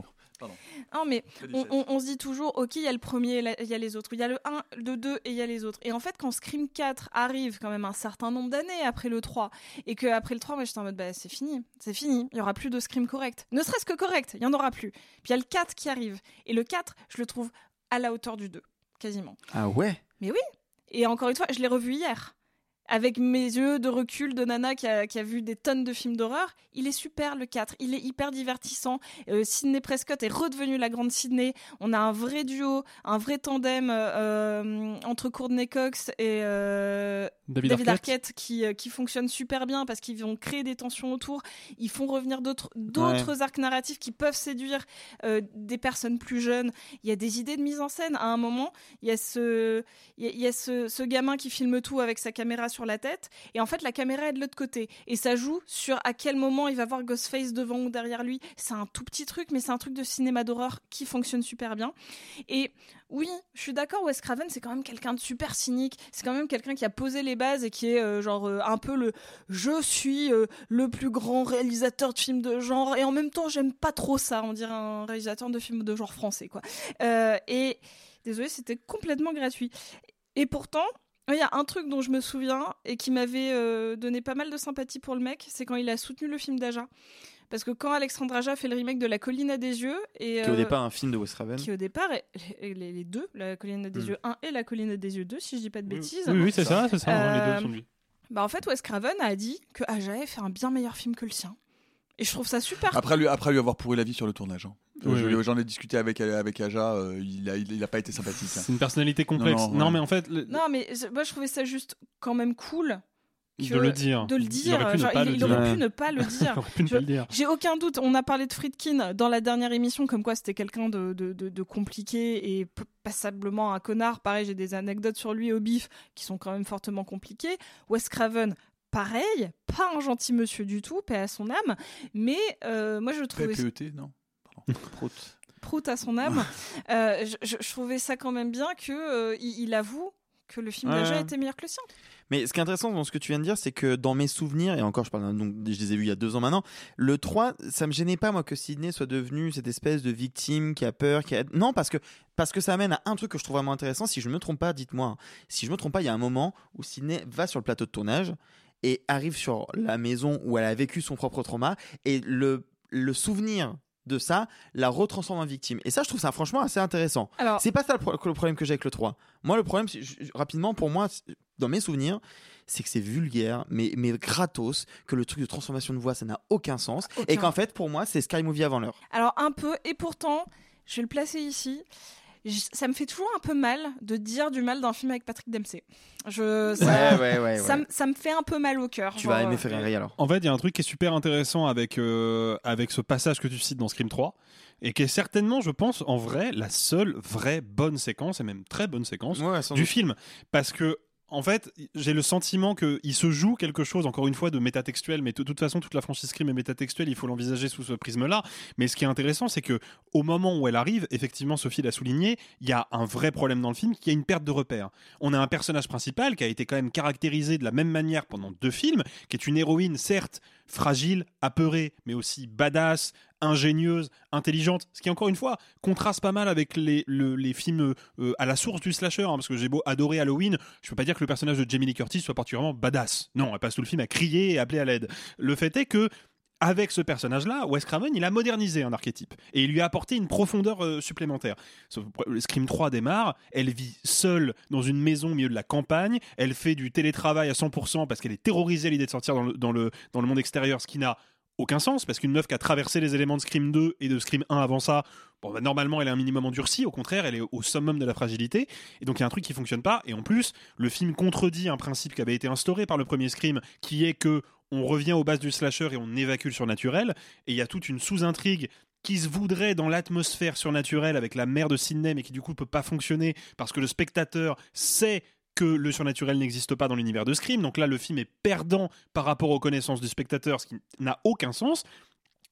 Non, mais on, on, on se dit toujours, ok, il y a le premier, il y a les autres. Il y a le un, le deux et il y a les autres. Et en fait, quand Scream quatre arrive quand même un certain nombre d'années après le trois, et qu'après le trois, moi j'étais en mode, bah c'est fini, c'est fini, il n'y aura plus de Scream correct. Ne serait-ce que correct, il n'y en aura plus. Puis il y a le quatre qui arrive. Et le quatre, je le trouve à la hauteur du deux, quasiment. Ah ouais? Mais oui. Et encore une fois, je l'ai revu hier. Avec mes yeux de recul de nana qui a, qui a vu des tonnes de films d'horreur, il est super le quatre, il est hyper divertissant. Euh, Sidney Prescott est redevenue la grande Sidney. On a un vrai duo, un vrai tandem euh, entre Courtney Cox et euh, David, David Arquette, Arquette qui, euh, qui fonctionne super bien parce qu'ils vont créer des tensions autour. Ils font revenir d'autres, d'autres ouais. arcs narratifs qui peuvent séduire euh, des personnes plus jeunes. Il y a des idées de mise en scène. À un moment, il y a ce, il y a, il y a ce, ce gamin qui filme tout avec sa caméra sur la tête, et en fait la caméra est de l'autre côté, et ça joue sur à quel moment il va voir Ghostface devant ou derrière lui. C'est un tout petit truc, mais c'est un truc de cinéma d'horreur qui fonctionne super bien. Et oui, je suis d'accord, Wes Craven c'est quand même quelqu'un de super cynique, c'est quand même quelqu'un qui a posé les bases et qui est euh, genre euh, un peu le je suis euh, le plus grand réalisateur de films de genre, et en même temps j'aime pas trop ça, on dirait un réalisateur de films de genre français quoi. Euh, et désolé, c'était complètement gratuit. Et pourtant il y a un truc dont je me souviens et qui m'avait euh, donné pas mal de sympathie pour le mec, c'est quand il a soutenu le film d'Aja. Parce que quand Alexandre Aja fait le remake de La Colline à des yeux... Et, qui est au euh, départ un film de Wes Craven. Qui au départ, est, les, les deux, La Colline à des mm. yeux un et La Colline à des yeux deux, si je dis pas de bêtises. Oui, oui c'est ça, c'est ça, euh, les deux sont de lui. Bah en fait, Wes Craven a dit que Aja avait fait un bien meilleur film que le sien. Et je trouve ça super. Après lui, après lui avoir pourri la vie sur le tournage. Hein. Oui, je, oui. J'en ai discuté avec, avec Aja, euh, il, a, il, il a pas été sympathique. C'est une personnalité complexe. Non, non, non ouais. mais en fait. Le... Non, mais moi je trouvais ça juste quand même cool. Que de le dire. De le dire. Il aurait pu, Genre, ne, pas il, le il dire. aurait pu ne pas le dire. il aurait pu ne je, pas le dire. J'ai aucun doute. On a parlé de Friedkin dans la dernière émission, comme quoi c'était quelqu'un de, de, de, de compliqué et passablement un connard. Pareil, j'ai des anecdotes sur lui au bif qui sont quand même fortement compliquées. Wes Craven, pareil, pas un gentil monsieur du tout, paix à son âme. Mais euh, moi je trouvais. P E T, non Pardon. Prout. Prout à son âme. euh, je, je, je trouvais ça quand même bien qu'il euh, il avoue que le film ouais. d'Aja était meilleur que le sien. Mais ce qui est intéressant dans ce que tu viens de dire, c'est que dans mes souvenirs, et encore je parle donc je les ai vus il y a deux ans maintenant, le trois, ça me gênait pas moi que Sidney soit devenu cette espèce de victime qui a peur, qui a... non parce que parce que ça amène à un truc que je trouve vraiment intéressant. Si je me trompe pas, dites-moi. Hein, si je me trompe pas, il y a un moment où Sidney va sur le plateau de tournage et arrive sur la maison où elle a vécu son propre trauma, et le le souvenir de ça la retransforme en victime, et ça je trouve ça franchement assez intéressant. Alors, c'est pas ça le, pro- le problème que j'ai avec le trois. Moi le problème c'est, je, rapidement pour moi dans mes souvenirs, c'est que c'est vulgaire mais, mais gratos, que le truc de transformation de voix ça n'a aucun sens, aucun. Et qu'en fait pour moi c'est Scary Movie avant l'heure. Alors un peu, et pourtant je vais le placer ici. Ça me fait toujours un peu mal de dire du mal d'un film avec Patrick Dempsey. Je, ça, ouais, ouais, ouais, ça, ouais. ça me fait un peu mal au cœur. Tu genre, vas aimer Ferrari alors. En fait, il y a un truc qui est super intéressant avec, euh, avec ce passage que tu cites dans Scream trois, et qui est certainement, je pense, en vrai, la seule vraie bonne séquence, et même très bonne séquence, ouais, du doute. film. Parce que en fait, j'ai le sentiment qu'il se joue quelque chose, encore une fois, de métatextuel, mais de toute façon, toute la franchise Scream est métatextuelle, il faut l'envisager sous ce prisme-là. Mais ce qui est intéressant, c'est que au moment où elle arrive, effectivement, Sophie l'a souligné, il y a un vrai problème dans le film, qui est une perte de repère. On a un personnage principal qui a été quand même caractérisé de la même manière pendant deux films, qui est une héroïne, certes, fragile, apeurée, mais aussi badass, ingénieuse, intelligente, ce qui encore une fois contraste pas mal avec les, le, les films euh, à la source du slasher, hein, parce que j'ai beau adorer Halloween, je peux pas dire que le personnage de Jamie Lee Curtis soit particulièrement badass. Non, elle passe tout le film à crier et à appeler à l'aide. Le fait est que avec ce personnage-là, Wes Craven, il a modernisé un archétype et il lui a apporté une profondeur euh, supplémentaire. Scream trois démarre, elle vit seule dans une maison au milieu de la campagne, elle fait du télétravail à cent pour cent parce qu'elle est terrorisée à l'idée de sortir dans le, dans le, dans le monde extérieur, ce qui n'a aucun sens, parce qu'une meuf qui a traversé les éléments de Scream deux et de Scream un avant ça, bon, bah, normalement elle est un minimum endurcie, au contraire elle est au summum de la fragilité, et donc il y a un truc qui fonctionne pas, et en plus le film contredit un principe qui avait été instauré par le premier Scream, qui est que on revient aux bases du slasher et on évacue le surnaturel, et il y a toute une sous-intrigue qui se voudrait dans l'atmosphère surnaturelle avec la mère de Sidney, mais qui du coup peut pas fonctionner parce que le spectateur sait que le surnaturel n'existe pas dans l'univers de Scream. Donc là, le film est perdant par rapport aux connaissances du spectateur, ce qui n'a aucun sens.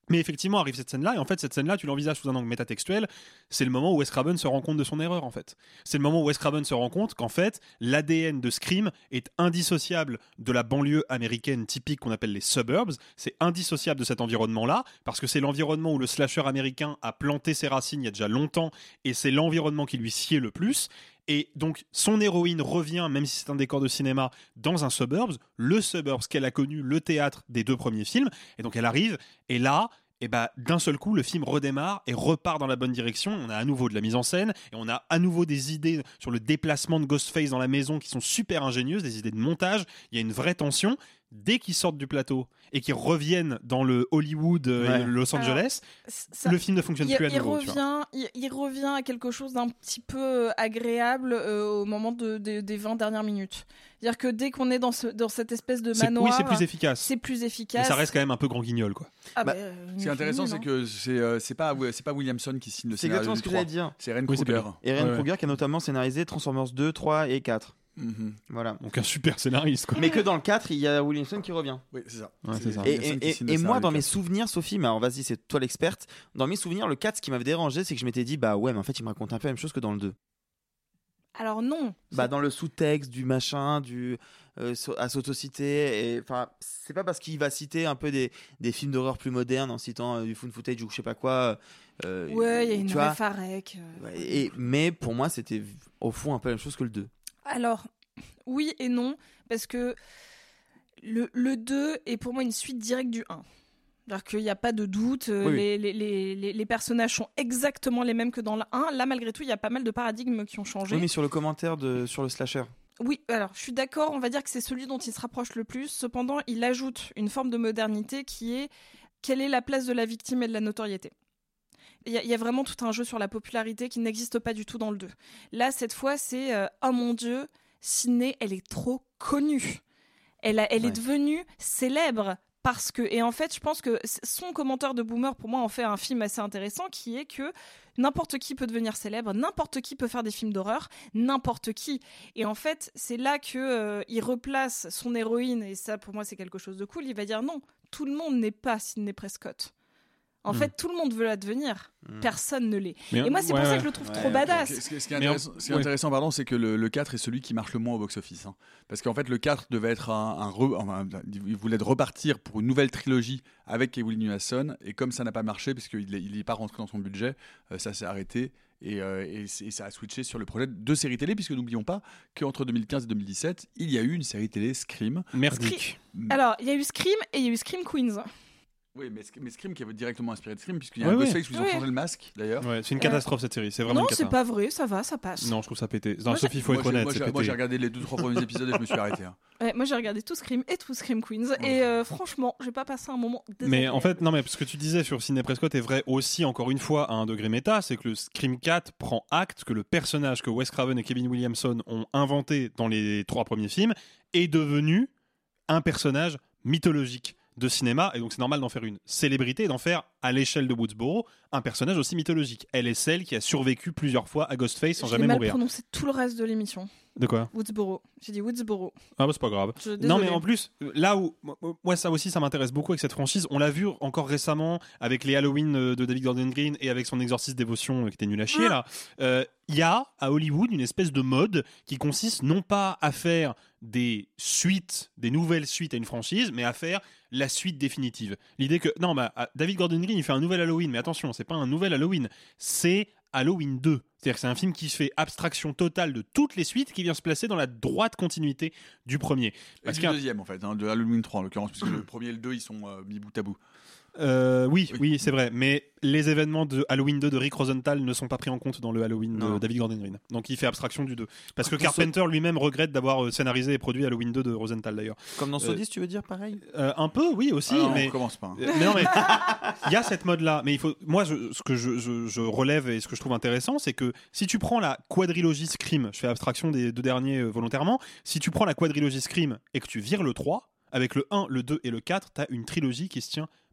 Mais effectivement, arrive cette scène-là, et en fait, cette scène-là, tu l'envisages sous un angle métatextuel. C'est le moment où Wes Craven se rend compte de son erreur, en fait. C'est le moment où Wes Craven se rend compte qu'en fait, l'A D N de Scream est indissociable de la banlieue américaine typique qu'on appelle les suburbs. C'est indissociable de cet environnement-là, parce que c'est l'environnement où le slasher américain a planté ses racines il y a déjà longtemps, et c'est l'environnement qui lui sied le plus. Et donc, son héroïne revient, même si c'est un décor de cinéma, dans un suburbs, le suburbs qu'elle a connu, le théâtre des deux premiers films. Et donc, elle arrive, et là, et bah, d'un seul coup, le film redémarre et repart dans la bonne direction. On a à nouveau de la mise en scène, et on a à nouveau des idées sur le déplacement de Ghostface dans la maison qui sont super ingénieuses, des idées de montage. Il y a une vraie tension. Dès qu'ils sortent du plateau et qu'ils reviennent dans le Hollywood euh, Ouais. et Los Angeles, Alors, ça- le film ne fonctionne il, plus à il nouveau. tu vois. revient, il, il revient à quelque chose d'un petit peu euh, agréable euh, au moment de, de- des vingt dernières minutes. C'est-à-dire que dès qu'on est dans, ce, dans cette espèce de C'est- manoir, oui, c'est plus efficace. C'est plus Mais efficace. ça reste quand même un peu grand guignol, quoi. Ah Bah, bah, euh, Ce qui est intéressant, nul, c'est hein. que c'est euh, c'est pas c'est pas Williamson qui signe le C'est scénario exactement du ce que trois. j'allais dire. C'est Ehren Oui, c'est Kruger. pas Et Ehren Ouais, ouais. Kruger qui a notamment scénarisé Transformers deux, trois et quatre. Mhm. Voilà. Donc un super scénariste, quoi. Mais que dans le quatre, il y a Williamson qui revient. Oui, c'est ça. Ouais, c'est ça. Et, Williamson et- qui et- signe le et moi, scénario dans du mes quatre. souvenirs, Sophie, mais alors vas-y, c'est toi l'experte. Dans mes souvenirs, le quatre, ce qui m'avait dérangé, c'est que je m'étais dit, bah ouais, mais en fait, il me raconte un peu la même chose que dans le deux. Alors non. Bah, dans le sous-texte du machin, du euh, so- à s'autociter. Et enfin, c'est pas parce qu'il va citer un peu des, des films d'horreur plus modernes en citant euh, du found footage ou je sais pas quoi. euh, Ouais, il y a une tu vraie vois. farec. euh. Ouais, et, mais pour moi, c'était au fond un peu la même chose que le deux. Alors, oui et non, parce que le, le deux est pour moi une suite directe du un. C'est-à-dire qu'il n'y a pas de doute, euh, Oui, oui. les, les, les, les, les personnages sont exactement les mêmes que dans le un. Là, malgré tout, il y a pas mal de paradigmes qui ont changé. Oui, mais sur le commentaire de, sur le slasher. Oui, alors je suis d'accord, on va dire que c'est celui dont il se rapproche le plus. Cependant, il ajoute une forme de modernité qui est quelle est la place de la victime et de la notoriété. Il y, a- il y a vraiment tout un jeu sur la popularité qui n'existe pas du tout dans le deux. Là, cette fois, c'est euh, oh mon Dieu, Sidney, elle est trop connue. Elle, a- elle Ouais. est devenue célèbre. Parce que, et en fait, je pense que c- son commentaire de Boomer, pour moi, en fait un film assez intéressant qui est que n'importe qui peut devenir célèbre, n'importe qui peut faire des films d'horreur, n'importe qui. Et en fait, c'est là que euh, il replace son héroïne, et ça, pour moi, c'est quelque chose de cool. Il va dire non, tout le monde n'est pas Sidney Prescott. En Mm. fait, tout le monde veut la devenir. Mm. Personne ne l'est. Mais, Et moi, c'est ouais, pour ça ouais. que je le trouve Ouais, trop ok, badass. Ce qui, ce qui est Mais intéressant, on- ce qui est ouais. intéressant, pardon, c'est que le, le quatre est celui qui marche le moins au box-office. hein. Parce qu'en fait, le quatre devait être un. un re- enfin, il voulait repartir pour une nouvelle trilogie avec Kevin Williamson. Et comme ça n'a pas marché, parce qu'il n'est pas rentré dans son budget, euh, ça s'est arrêté. Et, euh, et, c'est- et ça a switché sur le projet de séries télé, puisque n'oublions pas qu'entre deux mille quinze et deux mille dix-sept, il y a eu une série télé Scream. Merdique. Alors, il y a eu Scream et il y a eu Scream Queens. Oui, mais, Sc- mais Scream qui est directement inspiré de Scream, puisqu'il y a Ouais, un ouais. Ghostface où ils ont Ouais. changé le masque, d'ailleurs. Ouais, c'est une catastrophe cette série, c'est vraiment Non, une c'est cata. pas vrai, ça va, ça passe. Non, je trouve ça pété. Non, Moi, Sophie, il faut Moi, être j'ai- honnête, moi, c'est j'ai- pété. moi, j'ai regardé les deux trois premiers épisodes et je me suis arrêté. hein. Ouais, moi, j'ai regardé tout Scream et tout Scream Queens. Et euh, franchement, j'ai pas passé un moment Mais désagréable. en fait, non, mais ce que tu disais sur Sidney Prescott est vrai aussi, encore une fois, à un degré méta, c'est que le Scream quatre prend acte que le personnage que Wes Craven et Kevin Williamson ont inventé dans les trois premiers films est devenu un personnage mythologique de cinéma, et donc c'est normal d'en faire une célébrité et d'en faire, à l'échelle de Woodsboro, un personnage aussi mythologique. Elle est celle qui a survécu plusieurs fois à Ghostface sans J'ai jamais mal mourir. prononcé tout le reste de l'émission. De quoi? Woodsboro. J'ai dit Woodsboro. Ah bah c'est pas grave. Je- Non désolée. mais en plus, là où moi ça aussi ça m'intéresse beaucoup avec cette franchise, on l'a vu encore récemment avec les Halloween euh, de David Gordon Green et avec son Exorciste Dévotion euh, qui était nul à chier là. Euh, Il y a à Hollywood une espèce de mode qui consiste non pas à faire des suites, des nouvelles suites à une franchise, mais à faire la suite définitive. L'idée que non bah David Gordon Green il fait un nouvel Halloween, mais attention c'est pas un nouvel Halloween, c'est Halloween deux. C'est-à-dire que c'est un film qui fait abstraction totale de toutes les suites, qui vient se placer dans la droite continuité du premier. Et Parce du qu'un- deuxième, en fait, hein, de Halloween trois, en l'occurrence, puisque le premier et le deux, ils sont euh, mis bout à bout. Euh, oui, oui, Oui. c'est vrai. Mais les événements de Halloween deux de Rick Rosenthal ne sont pas pris en compte dans le Halloween Non. de David Gordon Green. Donc il fait abstraction du deux. Parce que Dans So- Carpenter lui-même regrette d'avoir euh, scénarisé et produit Halloween deux de Rosenthal d'ailleurs. Comme dans Euh, Sodis, tu veux dire pareil? Euh, un peu, oui, aussi. Ah non, mais... on commence pas. hein. Euh, mais non, mais il y a cette mode-là. Mais il faut, moi, je- ce que je, je- je relève et ce que je trouve intéressant, c'est que si tu prends la quadrilogie Scream, je fais abstraction des deux derniers euh, volontairement, si tu prends la quadrilogie Scream et que tu vires le trois, avec le un, le deux et le quatre, t'as une trilogie qui se tient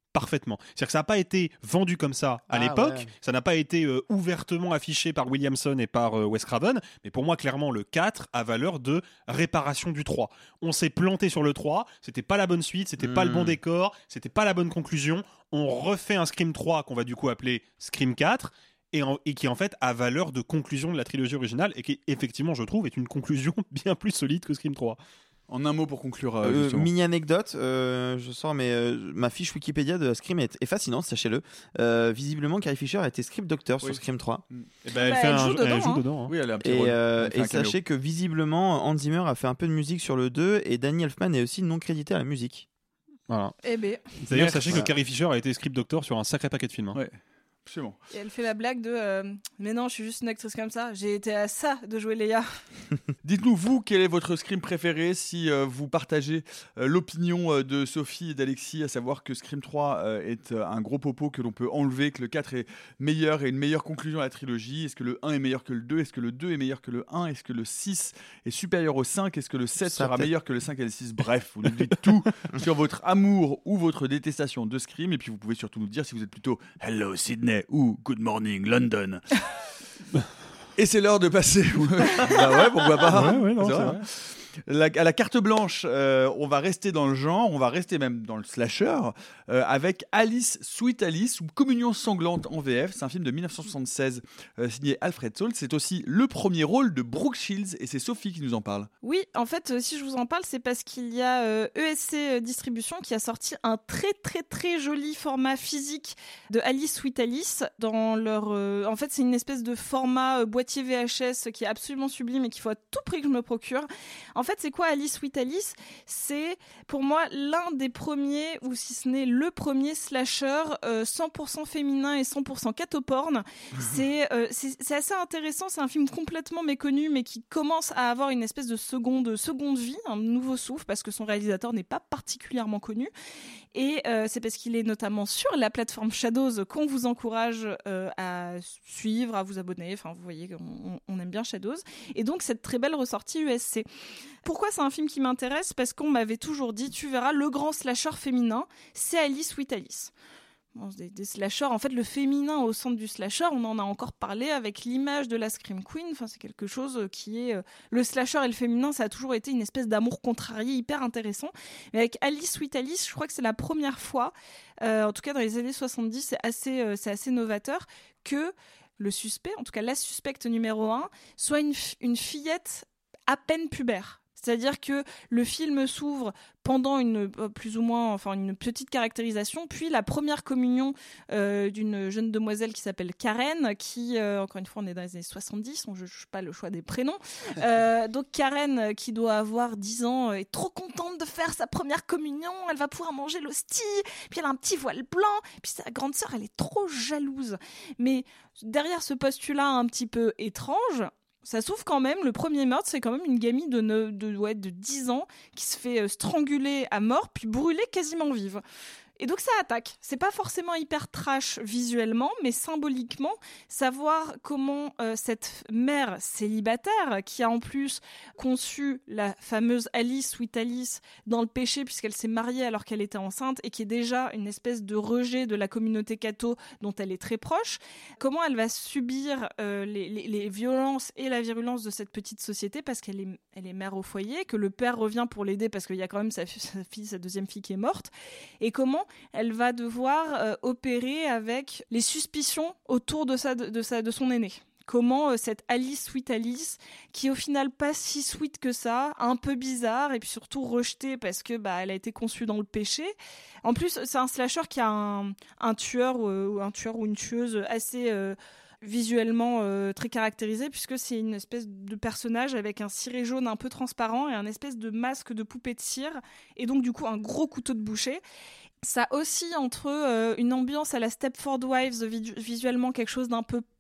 parfaitement. C'est-à-dire que ça n'a pas été vendu comme ça à Ah, l'époque, ouais. ça n'a pas été euh, ouvertement affiché par Williamson et par euh, Wes Craven, mais pour moi, clairement, le quatre a valeur de réparation du trois. On s'est planté sur le trois, c'était pas la bonne suite, c'était Mm. pas le bon décor, c'était pas la bonne conclusion. On refait un Scream trois qu'on va du coup appeler Scream quatre, et, en- et qui en fait a valeur de conclusion de la trilogie originale, et qui effectivement, je trouve, est une conclusion bien plus solide que Scream trois. En un mot pour conclure, euh, Euh, justement. mini anecdote, euh, je sors, mais euh, ma fiche Wikipédia de Scream est, est fascinante, sachez-le. Euh, visiblement, Carrie Fisher a été script doctor Oui. sur Scream trois. Et ben, elle, Bah, fait elle un- joue dedans, elle joue hein. dedans, hein. Oui, elle a un petit Et, rôle. euh, Elle fait et un caméo. sachez que visiblement, Hans Zimmer a fait un peu de musique sur le deux et Danny Elfman est aussi non crédité à la musique. Voilà. Eh ben, D'ailleurs, Merci. sachez que Voilà. Carrie Fisher a été script doctor sur un sacré paquet de films. hein. Ouais. Absolument. et elle fait la blague de euh, mais non, je suis juste une actrice comme ça. J'ai été à ça de jouer Leia. Dites-nous, vous, quel est votre Scream préféré, si euh, vous partagez euh, l'opinion euh, de Sophie et d'Alexis, à savoir que Scream trois euh, est euh, un gros popo que l'on peut enlever, que le quatre est meilleur et une meilleure conclusion à la trilogie. Est-ce que le un est meilleur que le deux? Est-ce que le deux est meilleur que le un? Est-ce que le six est supérieur au cinq? Est-ce que le sept Ça sera peut-être- meilleur que le cinq et le six? Bref, vous nous dites tout sur votre amour ou votre détestation de Scream, et puis vous pouvez surtout nous dire si vous êtes plutôt Hello Sydney ou Good Morning London. Et c'est l'heure de passer. Bah ouais, pourquoi pas. Ouais, ouais, non, C'est c'est vrai, vrai. hein. La- à la carte blanche, euh, on va rester dans le genre, on va rester même dans le slasher, euh, avec Alice, Sweet Alice, ou Communion sanglante en V F. C'est un film de dix-neuf cent soixante-seize euh, signé Alfred Salt. C'est aussi le premier rôle de Brooke Shields, et c'est Sophie qui nous en parle. Oui, en fait, euh, si je vous en parle, c'est parce qu'il y a euh, E S C euh, Distribution qui a sorti un très très très joli format physique de Alice Sweet Alice. Dans leur, euh, en fait, c'est une espèce de format euh, boîtier V H S qui est absolument sublime et qu'il faut à tout prix que je me procure. En fait, c'est quoi Alice Sweet Alice? C'est pour moi l'un des premiers, ou si ce n'est le premier slasher euh, cent pour cent féminin et cent pour cent catoporn. C'est euh, c'est c'est assez intéressant. C'est un film complètement méconnu, mais qui commence à avoir une espèce de seconde, seconde vie, un nouveau souffle, parce que son réalisateur n'est pas particulièrement connu. Et euh, c'est parce qu'il est notamment sur la plateforme Shadows qu'on vous encourage euh, à suivre, à vous abonner. Enfin, vous voyez qu'on on aime bien Shadows. Et donc, cette très belle ressortie U S C. Pourquoi c'est un film qui m'intéresse? Parce qu'on m'avait toujours dit, tu verras, le grand slasher féminin, c'est Alice Sweet Alice. Bon, des, des slashers, en fait, le féminin au centre du slasher, on en a encore parlé avec l'image de la Scream Queen. Enfin, c'est quelque chose qui est... Euh, le slasher et le féminin, ça a toujours été une espèce d'amour contrarié hyper intéressant. Mais avec Alice Sweet Alice, je crois que c'est la première fois, euh, en tout cas dans les années soixante-dix, c'est assez, euh, c'est assez novateur, que le suspect, en tout cas la suspecte numéro un, soit une, f- une fillette à peine pubère. C'est-à-dire que le film s'ouvre pendant une euh, plus ou moins, enfin une petite caractérisation, puis la première communion euh, d'une jeune demoiselle qui s'appelle Karen, qui, euh, encore une fois, on est dans les années soixante-dix, on ne juge pas le choix des prénoms. Euh, donc Karen, euh, qui doit avoir dix ans, euh, est trop contente de faire sa première communion, elle va pouvoir manger l'hostie, puis elle a un petit voile blanc, puis sa grande sœur, elle est trop jalouse. Mais derrière ce postulat un petit peu étrange, ça s'ouvre quand même, le premier meurtre, c'est quand même une gamine de, neuf, de, ouais, de dix ans qui se fait euh, stranguler à mort, puis brûler quasiment vive. Et donc ça attaque. C'est pas forcément hyper trash visuellement, mais symboliquement, savoir comment euh, cette mère célibataire, qui a en plus conçu la fameuse Alice, Sweet Alice, dans le péché, puisqu'elle s'est mariée alors qu'elle était enceinte, et qui est déjà une espèce de rejet de la communauté catho dont elle est très proche, comment elle va subir euh, les, les, les violences et la virulence de cette petite société, parce qu'elle est, elle est mère au foyer, que le père revient pour l'aider, parce qu'il y a quand même sa, sa fille, sa deuxième fille qui est morte, et comment elle va devoir euh, opérer avec les suspicions autour de, sa, de, sa, de son aîné. Comment euh, cette Alice Sweet Alice, qui est au final pas si sweet que ça, un peu bizarre, et puis surtout rejetée parce que bah, elle a été conçue dans le péché. En plus, c'est un slasher qui a un, un tueur euh, ou un tueur ou une tueuse assez... Euh, visuellement euh, très caractérisé, puisque c'est une espèce de personnage avec un ciré jaune un peu transparent et un espèce de masque de poupée de cire, et donc du coup un gros couteau de boucher. Ça oscille entre euh, une ambiance à la Stepford Wives, visu- visuellement quelque chose d'un peu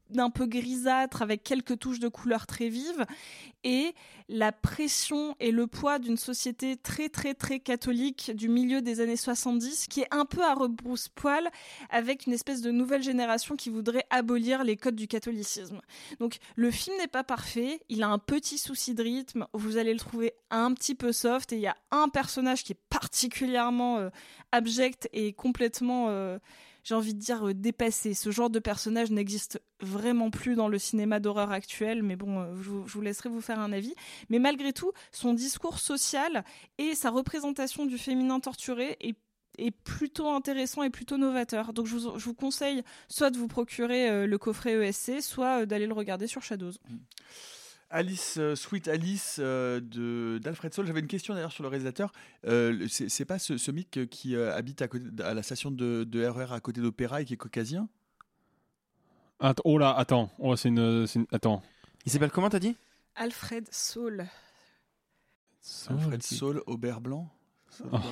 d'un peu grisâtre avec quelques touches de couleurs très vives et la pression et le poids d'une société très très très catholique du milieu des années soixante-dix qui est un peu à rebrousse-poil avec une espèce de nouvelle génération qui voudrait abolir les codes du catholicisme. Donc le film n'est pas parfait, il a un petit souci de rythme, vous allez le trouver un petit peu soft et il y a un personnage qui est particulièrement euh, abject et complètement... Euh, j'ai envie de dire euh, dépassé. Ce genre de personnage n'existe vraiment plus dans le cinéma d'horreur actuel, mais bon, euh, je, je vous laisserai vous faire un avis. Mais malgré tout, son discours social et sa représentation du féminin torturé est, est plutôt intéressant et plutôt novateur. Donc je vous, je vous conseille soit de vous procurer euh, le coffret E S C, soit euh, d'aller le regarder sur Shadows. Alice, euh, Sweet Alice euh, de, d'Alfred Saul. J'avais une question d'ailleurs sur le réalisateur. Euh, c'est, c'est pas ce, ce mec qui euh, habite à, côté, à la station de, de R E R à côté d'Opéra et qui est caucasien? Attends, oh là, attends. Oh, c'est une, c'est une... Attends. Il s'appelle comment, t'as dit? Alfred Saul. Saul Alfred qui... Saul, Aubert Blanc. Saul, oh.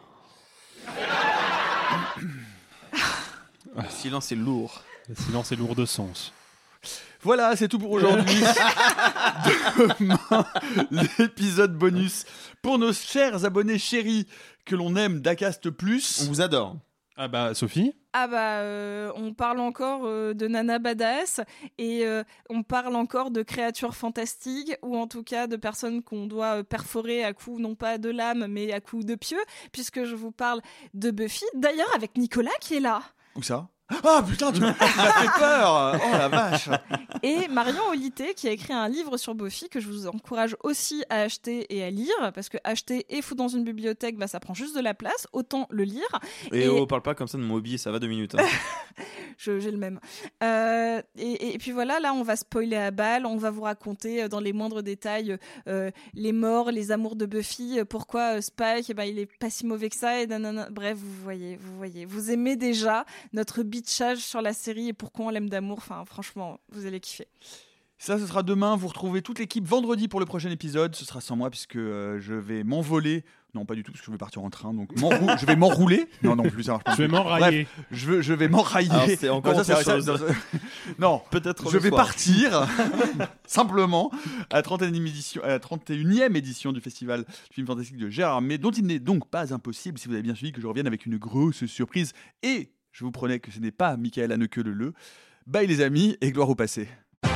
Le silence est lourd. Le silence est lourd de sens. Voilà, c'est tout pour aujourd'hui. Demain, l'épisode bonus pour nos chers abonnés chéris que l'on aime d'Acast Plus. On vous adore. Ah bah Sophie. Ah bah euh, on parle encore euh, de Nana Badass et euh, on parle encore de créatures fantastiques ou en tout cas de personnes qu'on doit euh, perforer à coups non pas de lame mais à coups de pieu puisque je vous parle de Buffy. D'ailleurs avec Nicolas qui est là. Où ça? Ah putain, tu m'as fait peur. Oh la vache. Et Marion Olité qui a écrit un livre sur Buffy que je vous encourage aussi à acheter et à lire parce que acheter et foutre dans une bibliothèque, bah, ça prend juste de la place, autant le lire. Et, et... oh, parle pas comme ça de mon hobby, ça va deux minutes. Hein. je, j'ai le même. Euh, et, et puis voilà, là on va spoiler à balle, on va vous raconter dans les moindres détails euh, les morts, les amours de Buffy, pourquoi euh, Spike, eh ben, il est pas si mauvais que ça. Et nanana. Bref, vous voyez, vous voyez, vous aimez déjà notre bitchage sur la série et pourquoi on l'aime d'amour. Enfin, franchement, vous allez kiffer. Ça, ce sera demain. Vous retrouvez toute l'équipe vendredi pour le prochain épisode. Ce sera sans moi puisque euh, je vais m'envoler. Non, pas du tout, parce que je vais partir en train. Donc, je vais m'enrouler. Non, non, plus ça marche pas. Je vais m'enrailler. Bref, je, veux, je vais m'enrailler. Alors, c'est encore non, ça, c'est, ça, ça, non, peut-être. Je vais soir. partir simplement à la trente et unième édition, à la trente et unième édition du Festival du film fantastique de Gérard Armé, dont il n'est donc pas impossible, si vous avez bien suivi, que je revienne avec une grosse surprise. Et je vous promets que ce n'est pas Michael Haneke le le. Bye les amis et gloire au passé.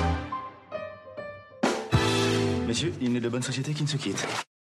Messieurs, il n'est de bonne société qui ne se quitte.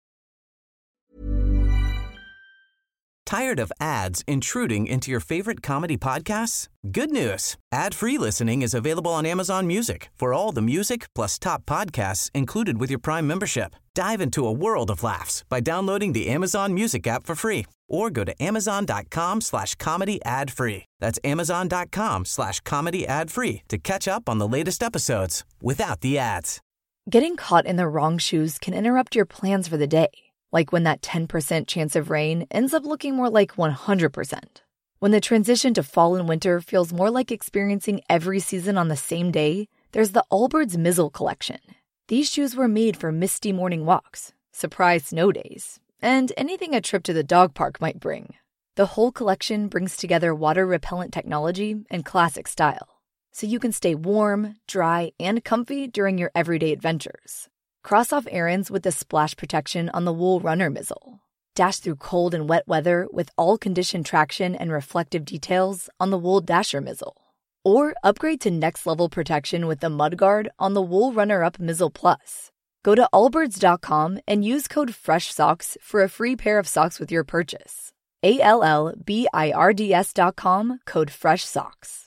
Tired of ads intruding into your favorite comedy podcasts? Good news. Ad-free listening is available on Amazon Music for all the music plus top podcasts included with your Prime membership. Dive into a world of laughs by downloading the Amazon Music app for free or go to amazon.com slash comedy ad free. That's amazon.com slash comedy ad free to catch up on the latest episodes without the ads. Getting caught in the wrong shoes can interrupt your plans for the day. Like when that ten percent chance of rain ends up looking more like one hundred percent. When the transition to fall and winter feels more like experiencing every season on the same day, there's the Allbirds Mizzle Collection. These shoes were made for misty morning walks, surprise snow days, and anything a trip to the dog park might bring. The whole collection brings together water-repellent technology and classic style, so you can stay warm, dry, and comfy during your everyday adventures. Cross off errands with the splash protection on the Wool Runner Mizzle. Dash through cold and wet weather with all-condition traction and reflective details on the Wool Dasher Mizzle. Or upgrade to next-level protection with the Mudguard on the Wool Runner-Up Mizzle Plus. Go to allbirds dot com and use code FRESHSOCKS for a free pair of socks with your purchase. A L L B I R D S dot com, code FRESHSOCKS.